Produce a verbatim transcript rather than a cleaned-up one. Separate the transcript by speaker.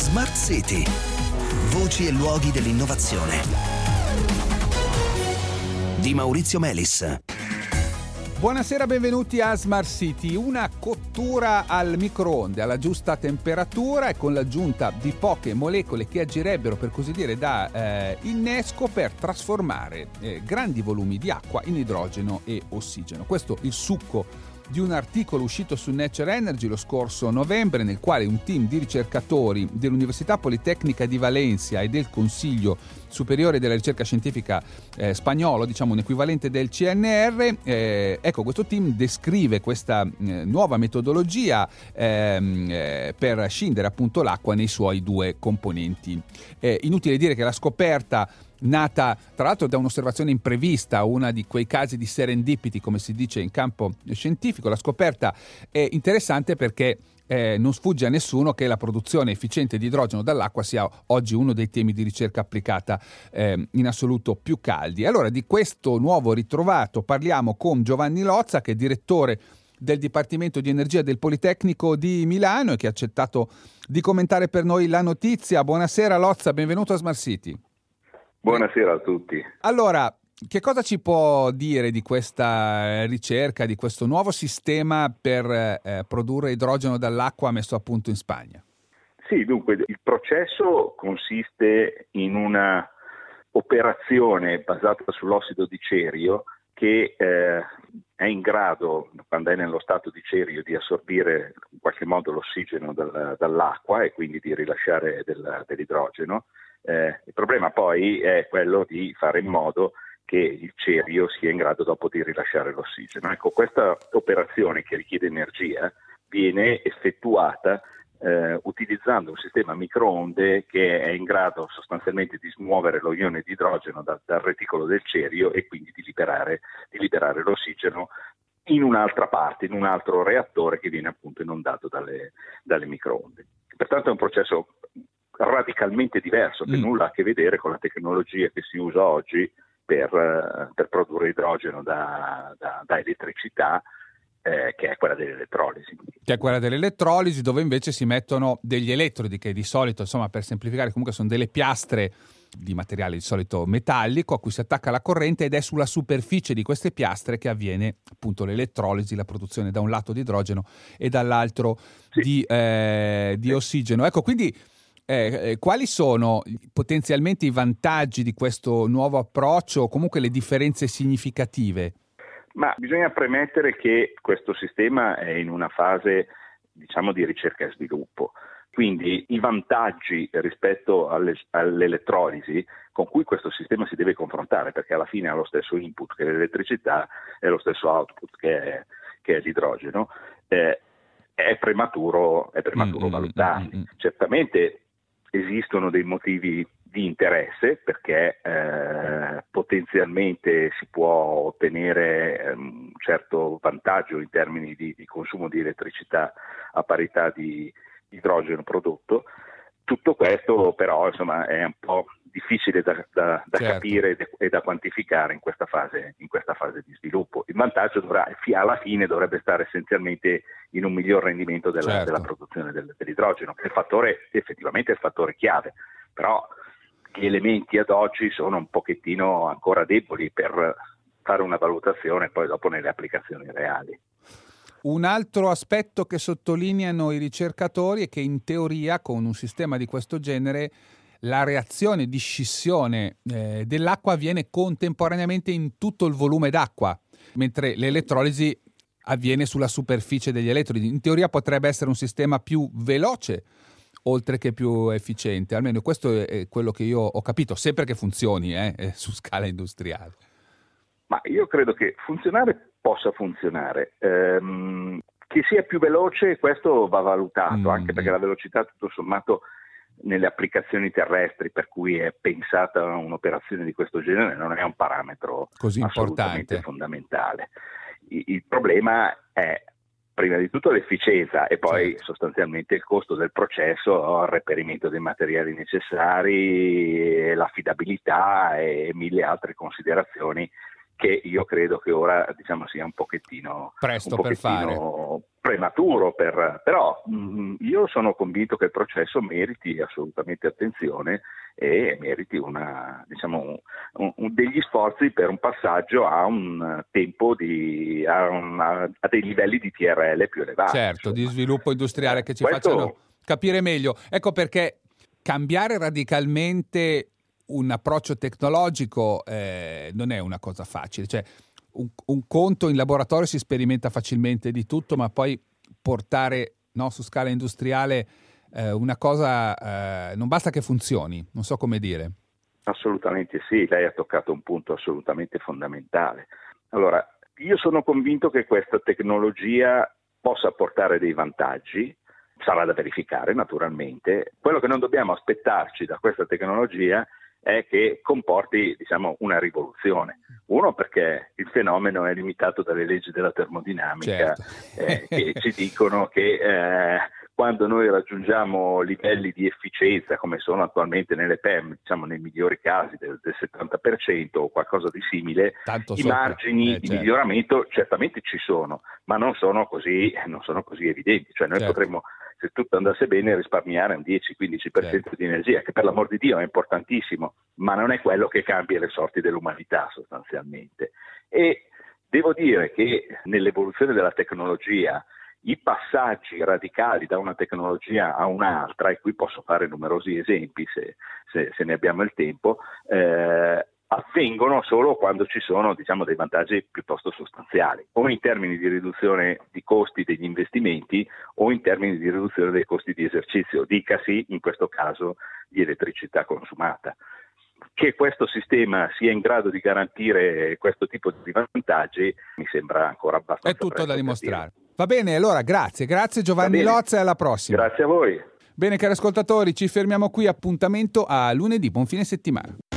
Speaker 1: Smart City. Voci e luoghi dell'innovazione. Di Maurizio Melis.
Speaker 2: Buonasera, benvenuti a Smart City. Una cottura al microonde alla giusta temperatura e con l'aggiunta di poche molecole che agirebbero, per così dire, da eh, innesco per trasformare eh, grandi volumi di acqua in idrogeno e ossigeno. Questo il succo di un articolo uscito su Nature Energy lo scorso novembre, nel quale un team di ricercatori dell'Università Politecnica di Valencia e del Consiglio Superiore della Ricerca Scientifica eh, spagnolo, diciamo un equivalente del C N R, eh, ecco, questo team descrive questa eh, nuova metodologia ehm, eh, per scindere appunto l'acqua nei suoi due componenti. Eh, inutile dire che la scoperta, nata tra l'altro da un'osservazione imprevista, una di quei casi di serendipity, come si dice in campo scientifico, la scoperta è interessante perché eh, non sfugge a nessuno che la produzione efficiente di idrogeno dall'acqua sia oggi uno dei temi di ricerca applicata eh, in assoluto più caldi. Allora, di questo nuovo ritrovato parliamo con Giovanni Lozza, che è direttore del Dipartimento di Energia del Politecnico di Milano e che ha accettato di commentare per noi la notizia. Buonasera Lozza, benvenuto a Smart City.
Speaker 3: Buonasera a tutti.
Speaker 2: Allora, che cosa ci può dire di questa ricerca, di questo nuovo sistema per eh, produrre idrogeno dall'acqua messo a punto in Spagna?
Speaker 3: Sì, dunque il processo consiste in una operazione basata sull'ossido di cerio che eh, è in grado, quando è nello stato di cerio, di assorbire in qualche modo l'ossigeno dal, dall'acqua e quindi di rilasciare del, dell'idrogeno. Eh, il problema poi è quello di fare in modo che il cerio sia in grado dopo di rilasciare l'ossigeno. Ecco, questa operazione che richiede energia viene effettuata eh, utilizzando un sistema microonde che è in grado sostanzialmente di smuovere lo ione di idrogeno da, dal reticolo del cerio e quindi di liberare, di liberare l'ossigeno in un'altra parte, in un altro reattore che viene appunto inondato dalle, dalle microonde. Pertanto è un processo radicalmente diverso, che mm. nulla ha a che vedere con la tecnologia che si usa oggi per, uh, per produrre idrogeno da, da, da elettricità, eh, che è quella dell'elettrolisi.
Speaker 2: Che è quella dell'elettrolisi, dove invece si mettono degli elettrodi che di solito, insomma, per semplificare, comunque sono delle piastre di materiale di solito metallico a cui si attacca la corrente ed è sulla superficie di queste piastre che avviene appunto l'elettrolisi, la produzione da un lato di idrogeno e dall'altro sì. di, eh, di sì. ossigeno. Ecco, quindi Eh, eh, quali sono potenzialmente i vantaggi di questo nuovo approccio o comunque le differenze significative?
Speaker 3: Ma bisogna premettere che questo sistema è in una fase, diciamo, di ricerca e sviluppo. Quindi i vantaggi rispetto alle, all'elettrolisi con cui questo sistema si deve confrontare, perché alla fine ha lo stesso input che l'elettricità e lo stesso output che è, che è l'idrogeno, eh, è prematuro, è prematuro mm, valutarli. Mm, mm. Certamente esistono dei motivi di interesse perché eh, potenzialmente si può ottenere un certo vantaggio in termini di, di consumo di elettricità a parità di idrogeno prodotto. Tutto questo però insomma è un po' difficile da, da, da certo. capire e da quantificare in questa fase, in questa fase di sviluppo. Il vantaggio dovrà, alla fine dovrebbe stare essenzialmente in un miglior rendimento della, certo. della produzione del, dell'idrogeno, che è il fattore, effettivamente è il fattore chiave, però gli elementi ad oggi sono un pochettino ancora deboli per fare una valutazione poi dopo nelle applicazioni reali.
Speaker 2: Un altro aspetto che sottolineano i ricercatori è che in teoria con un sistema di questo genere la reazione di scissione eh, dell'acqua avviene contemporaneamente in tutto il volume d'acqua, mentre l'elettrolisi avviene sulla superficie degli elettrodi. In teoria potrebbe essere un sistema più veloce, oltre che più efficiente. Almeno questo è quello che io ho capito, sempre che funzioni eh, su scala industriale.
Speaker 3: Ma io credo che funzionare possa funzionare. Ehm, che sia più veloce, questo va valutato, mm. anche perché la velocità tutto sommato nelle applicazioni terrestri per cui è pensata un'operazione di questo genere non è un parametro
Speaker 2: così
Speaker 3: assolutamente
Speaker 2: importante.
Speaker 3: fondamentale. Il, il problema è prima di tutto l'efficienza e poi certo. sostanzialmente il costo del processo, il reperimento dei materiali necessari, l'affidabilità e mille altre considerazioni che io credo che ora diciamo sia un pochettino
Speaker 2: presto
Speaker 3: un
Speaker 2: per
Speaker 3: pochettino
Speaker 2: fare.
Speaker 3: prematuro per, però mh, io sono convinto che il processo meriti assolutamente attenzione e meriti una, diciamo, un, un, degli sforzi per un passaggio a un tempo di a, una, a dei livelli di T R L più elevati.
Speaker 2: Certo,
Speaker 3: insomma.
Speaker 2: di sviluppo industriale che ci
Speaker 3: Questo...
Speaker 2: facciano capire meglio. Ecco perché cambiare radicalmente un approccio tecnologico eh, non è una cosa facile, cioè un, un conto in laboratorio si sperimenta facilmente di tutto, ma poi portare, no, su scala industriale eh, una cosa eh, non basta che funzioni, non so come dire.
Speaker 3: Assolutamente sì, lei ha toccato un punto assolutamente fondamentale. Allora, io sono convinto che questa tecnologia possa portare dei vantaggi, sarà da verificare naturalmente. Quello che non dobbiamo aspettarci da questa tecnologia è che comporti, diciamo, una rivoluzione. Uno, perché il fenomeno è limitato dalle leggi della termodinamica,
Speaker 2: certo.
Speaker 3: eh, che ci dicono che eh, quando noi raggiungiamo livelli di efficienza come sono attualmente nelle P E M, diciamo nei migliori casi del, del settanta per cento o qualcosa di simile,
Speaker 2: Tanto
Speaker 3: i
Speaker 2: sopra.
Speaker 3: margini
Speaker 2: eh,
Speaker 3: di
Speaker 2: certo.
Speaker 3: miglioramento certamente ci sono, ma non sono così, non sono così evidenti. Cioè noi
Speaker 2: Certo.
Speaker 3: potremmo, se tutto andasse bene, risparmiare un dieci quindici per cento
Speaker 2: Certo.
Speaker 3: di energia, che per l'amor di Dio è importantissimo, ma non è quello che cambia le sorti dell'umanità sostanzialmente. E devo dire che nell'evoluzione della tecnologia i passaggi radicali da una tecnologia a un'altra, e qui posso fare numerosi esempi se, se, se ne abbiamo il tempo, eh, avvengono solo quando ci sono, diciamo, dei vantaggi piuttosto sostanziali, o in termini di riduzione di costi degli investimenti o in termini di riduzione dei costi di esercizio, dicasi in questo caso di elettricità consumata. Che questo sistema sia in grado di garantire questo tipo di vantaggi mi sembra ancora abbastanza
Speaker 2: È tutto
Speaker 3: presto
Speaker 2: da
Speaker 3: per
Speaker 2: dimostrare.
Speaker 3: dirlo.
Speaker 2: Va bene, allora grazie, grazie Giovanni Lozza e alla prossima.
Speaker 3: Grazie a voi.
Speaker 2: Bene cari ascoltatori, ci fermiamo qui, appuntamento a lunedì, buon fine settimana.